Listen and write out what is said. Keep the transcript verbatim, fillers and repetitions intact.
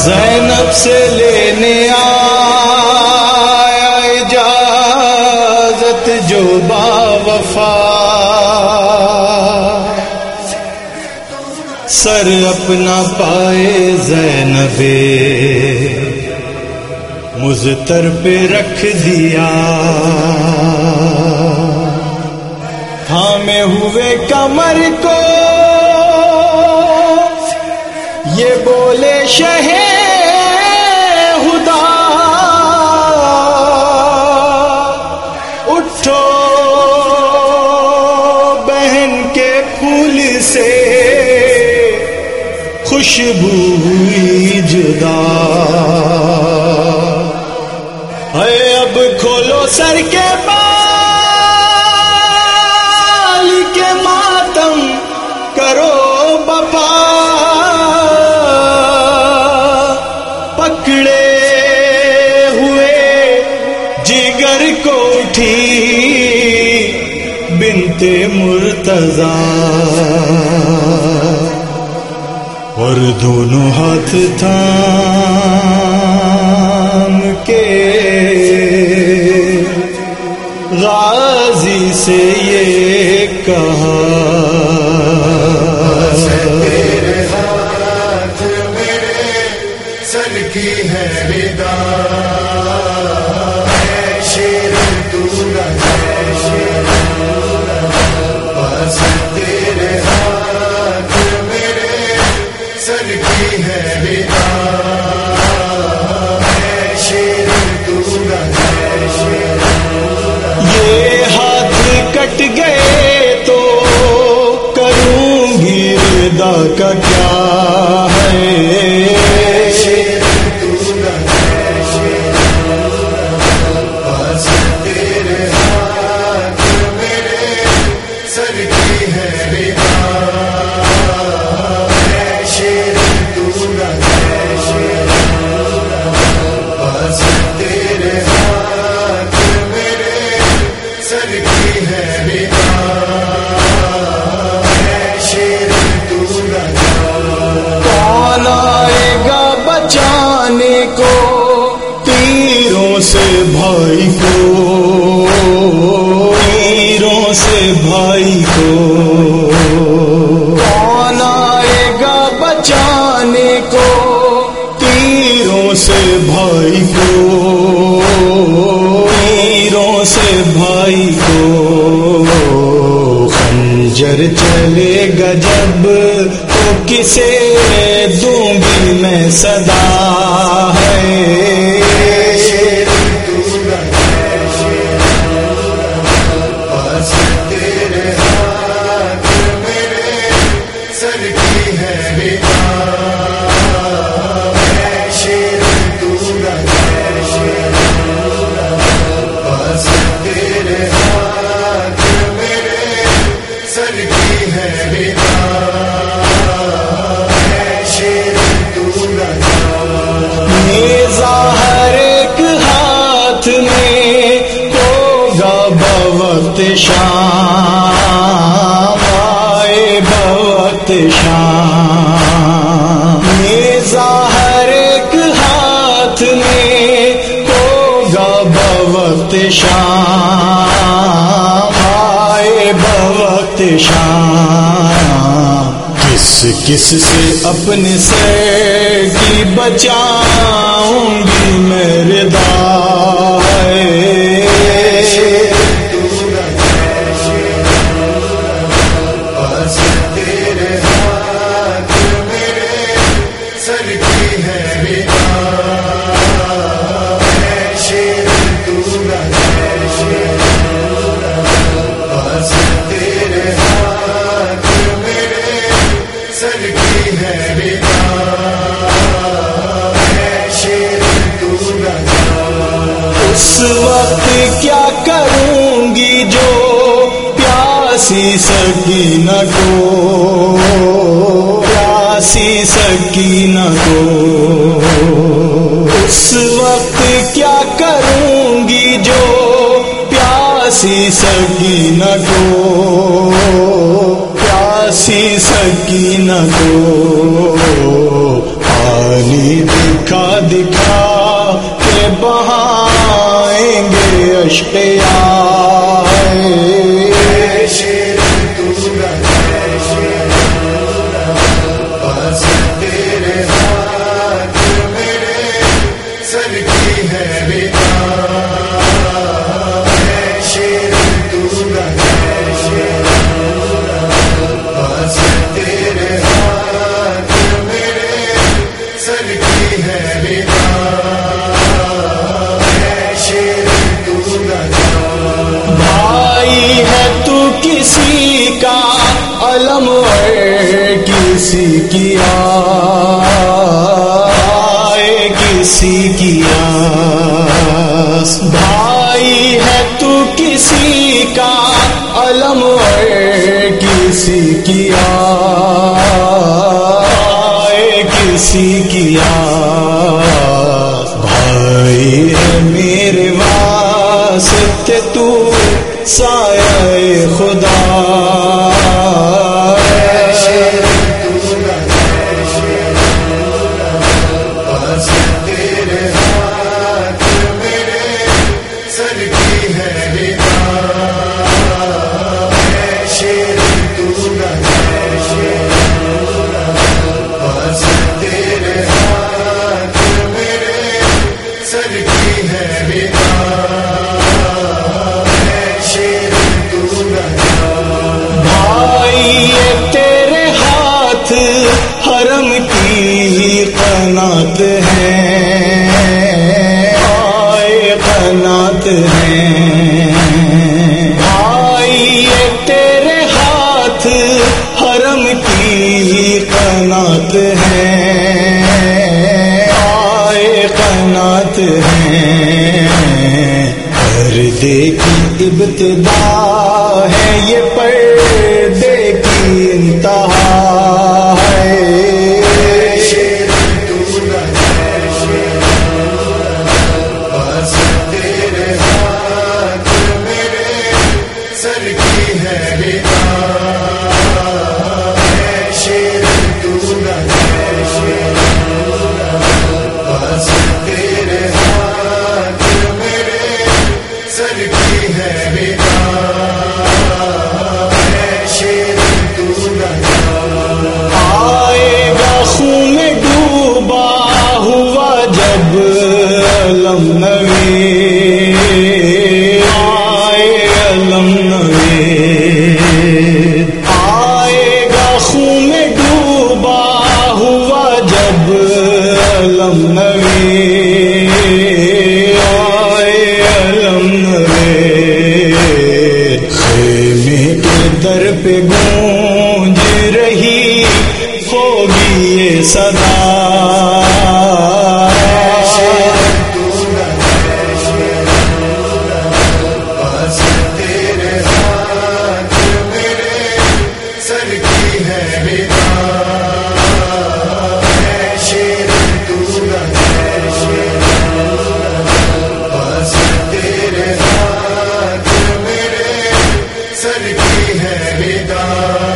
زینب سے لینے آیا اجازت جو با وفا، سر اپنا پائے زینب مضطر پہ رکھ دیا، تھامے ہوئے کمر کو یہ بولے شہ خدا، اٹھو بہن کے پھول سے خوشبو ہوئی جدا، اے اب کھولو سر کے بال کے ماتم کرو بپا، پکڑے ہوئے جگر کو اٹھی بنت مرتضی، اور دونوں ہاتھ تھام کے غازی سے یہ کہا، تیرے ہاتھ میرے سر کی ہے ردا، شیر تو ہے شیر، بس تیرے ہاتھ میرے سر کی ہے ردا، شیر تو ہے شیر، یہ ہاتھ کٹ گئے تو کروں گی ردا کا کیا ہے، شیر تو ہے شیر، بس تیرے ہاتھ میرے سر کی ہے ردا، شیر تو ہے شیر، بس تیرے ہاتھ میرے سر کی ہے ردا، شیر تو ہے، کون آئے گا بچانے کو تیروں سے بھائی کو، تیروں سے بھائی کو، کون آئے گا بچانے کو تیروں سے بھائی کو، تیروں سے بھائی کو، خنجر چلے گا جب تو کسے دوں گی میں صدا ہے، شیر تو ہے شیر، بس تیرے ہاتھ میرے سر کی ہے ردا، شیر تو ہے شیر، بس تیرے ہاتھ میرے سر کی ہے ردا، شیر تو ہے، نیزہ ہر ایک ہاتھ میں ہوگا بوقت شام، آئے بوقت شام، نیزہ ہر ایک ہاتھ میں ہوگا بوقت شام، آئے بوقت شام، کس کس سے اپنے سر کی بچاؤں گی میں ردا ہے، بس تیرے ہاتھ میرے سر کی ہے ردا، شیر تو ہے شیر، بس تیرے ہاتھ میرے سر کی ہے ردا، شیر تو ہے، اس وقت کیا کروں گی جو پیاسی سکینہ کو، پیاسی سکینہ کو، اس وقت کیا کروں گی جو پیاسی سکینہ کو، پیاسی سکینہ کو، پانی دکھا کے بہائیں گے اشقیاء شیر تو بس تیرے ہاتھ میرے سر کی ہے ردا شیر تو بس تیرے ہاتھ میرے سر کی ہے ردا شیر تو بھائی ہے تو کسی کا علم اور کسی کی آئے کسی کی آس بھائی ہے تو کسی کا علم اور کسی کی آئے کسی کی آس بھائی ہے میرے واسطے تو سایہ خدا بس تیرے ہاتھ میرے سر کی ہے ردا شیر تو بس تیرے ہاتھ میرے سر کی ہے ردا شیر تو بھائی یہ تیرے ہاتھ حرم کی قنات ہے آئے قنات ہے بھائی یہ تیرے ہاتھ حرم کی قنات ہے آئے قنات ہے پردے کی ابتدا ہے یہ پردے کی انتہا ہے شیر تو بس تیرے ہاتھ میرے سر کی ہے ردا شیر تو بس تیرے ہاتھ میرے سر کی ہے ردا شیر تو آئے گا خون میں ڈوبا ہوا جب علم نوی آئے علم نوی آئے گا خون میں ڈوبا ہوا جب علم نوی آئے علم نوی خیمے کے در پہ گونج رہی ہوگی یہ صدا بس تیرے ہاتھ میرے سر کی ہے ردا شیر تو بس تیرے ہاتھ میرے سر کی ہے ردا